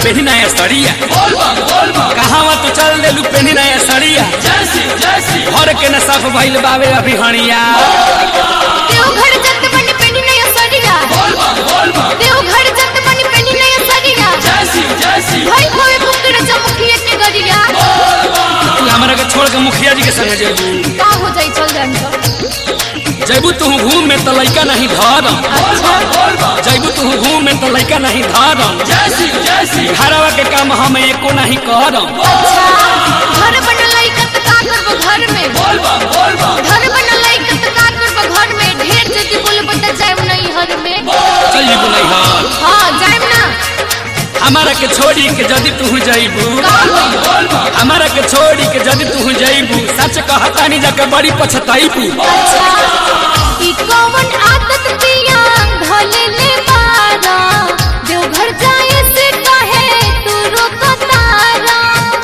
पेनी नया सड़िया कहावा तू चल देलू पेनी नया सड़िया घर के न साफ भइल बावे अभी हणिया देवघर जत बनी पेनी नया सड़िया देवघर जत बनी पेनी नया सड़िया भाई कोई बुकड़ चमकिए के गरिया तू हमरा के छोड़ के मुखिया जी के संग जेबू का हो जाई चल जान तो जैबू तू घूम में तो लइका नहीं धरम जैबू तू घूम में तो लइका नहीं धरम घरवा के काम हम एको नहीं करम घर बनल लइका त का करबो घर में घर बनल लइका त का करबो घर में ढेर जति बोलबो त जाइम नहीं हर में चल जेबू नहीं हर हां जाइम ना हमारा के छोड़ी के जदी तू जइबू हमारा के छोड़ी के जदी तू जइबू सच कहता नहीं जाके बड़ी पछताईबू ई कौन आदत पिया भले ले बारा देवघर जाए से कहे तू रोकतारा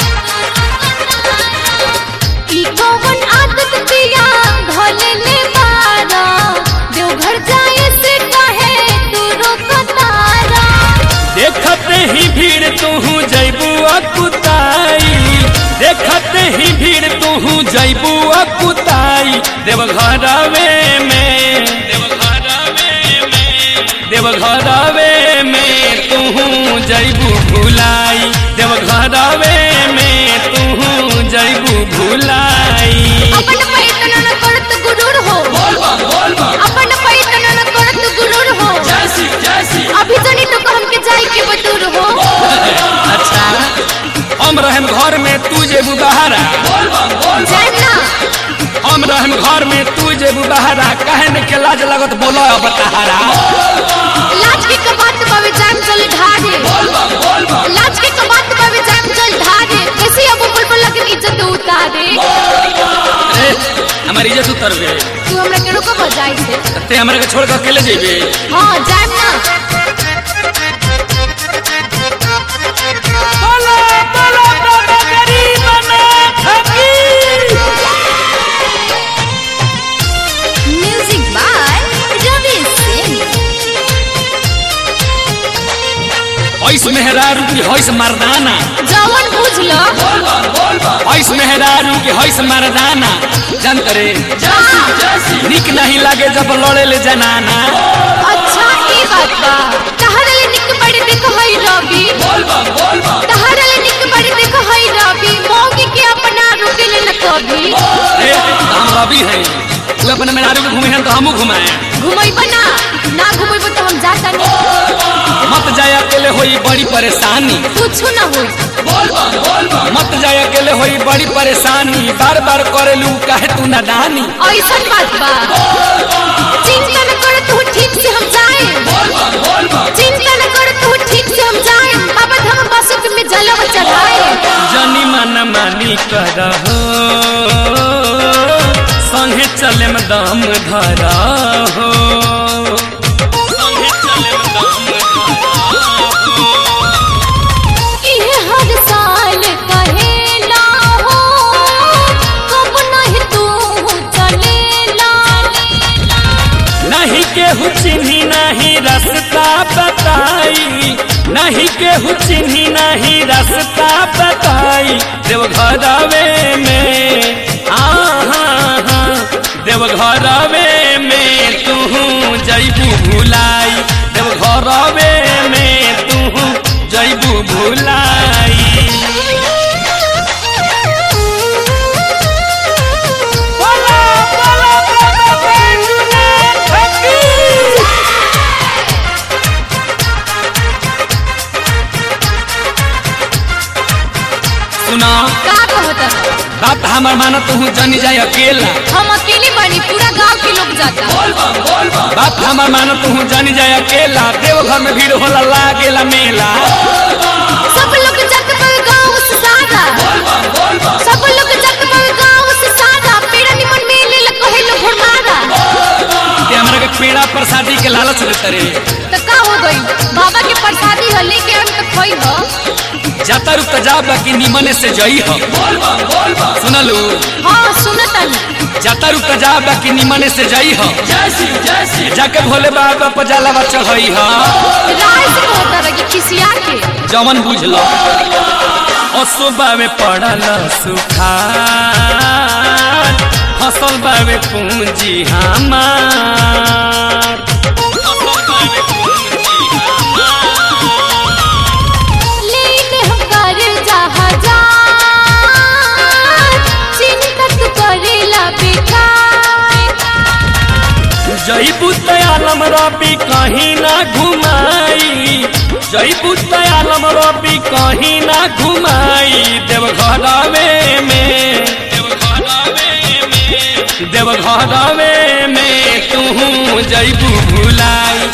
ई कौन आदत पिया भले ले बारा देवघर जाए से कहे तू रोकतारा देखते ही भीड़ तू जइबू अकुताई देखते ही भीड़ तू जइबू अकुताई देवघरवे में तू जइबू भुलाई देवघरवे में तू जइबू भुलाई अपन पैतन न करत गुरूर हो अपन पैतन न करत गुरूर हो अभी जनी तो हम के जाई के बतूर हो अच्छा हम रहम घर में तू जेबू बहारा जाइम ना हम रहम घर में तू जेबू बहारा काहे न के लाज लगत बोलो अब तहारा लाज के कबात बावे जाइम चल ढारे लाज के कबात बावे जाइम चल ढारे कैसे अब बुलबुल लगे इज्जत उतारे ए हमारी इज्जत उतर गए तू हमरा के रोको बजाई से ते हमरा के छोड़ के अकेले जेबे हां जाइम ना म्यूजिक बाय रवि सिंह ऐस मेहरारू की हैस मर्दाना जवन बुझलो ऐस मेहरारू की हैस मर्दाना जानत रे निक नहीं लागे जब लड़े ले जनाना अच्छा ई बात बा तहरले निक बड़ी देखो हई रवि तहरले निक बड़ी देखो हई रवि मौगी के अपना रुकेले न कभी ए हम रवि हैं तू अपने मेहरारू के घुमे हैं तो हमहू घुमाए घुमैबो ना घुमैबो तो हम जाता नहीं मत जाए अकेले होई बड़ी परेशानी कुछ ना होई मत जाए अकेले होई बड़ी परेशानी बार बार करेलू काहे तू नादानी ऐसा बात बा चिंता न कर तू ठीक से हम जाए चिंता न कर तू ठीक से हम जाए बाबा हम बसत में जलवा चढ़ाए जनी मन मानी करहो संगे चले में दम धरा हो संगे चले में दम इहे हर साल कहेला हो कब नहीं तू चलेला नहीं केहू चिन्ही नहीं रास्ता बताई नहीं केहू चिन्ही नहीं रास्ता बताई देवघरवे में देवघरवे में तू जइबू भुलाई देवघरवे में तू जइबू भुलाई सुना का कहता बात हमार माना तू जानी जाए अकेला हम अकेले बनी पूरा गांव के लोग जाता बात हमार माना तू जानी जाए अकेला देवघर में भीड़ होला लागेला मेला सब लोग जात पर गांव से सादा सब लोग जात पर गांव से सादा पेड़ा निमन मेले ल कहेलो घुरमादा ते हमरा के पेड़ा प्रसादी के लालच देते रे तो का हो गई बाबा के प्रसादी ह लेके हम तो खोई हो जाता रुक जा बाकी निमने से जई हो सुनलू हाँ सुनतनी जाता रुक जा बाकी निमने से जई हो जाके भोले बाबा पर जलावा चढ़ई हो राय से कहता रही किसिया के जवन बुझलो असोबा में पड़ल सुखार फसल बावे पूंजी हमार लेके हम कर जहाजार चिंता तू करेला बेकार जई बुतयालम रबी कहीं ना घुमाई जई बुतयालम रबी कहीं ना घुमाई देवघरवे में तू जईबू भुलाई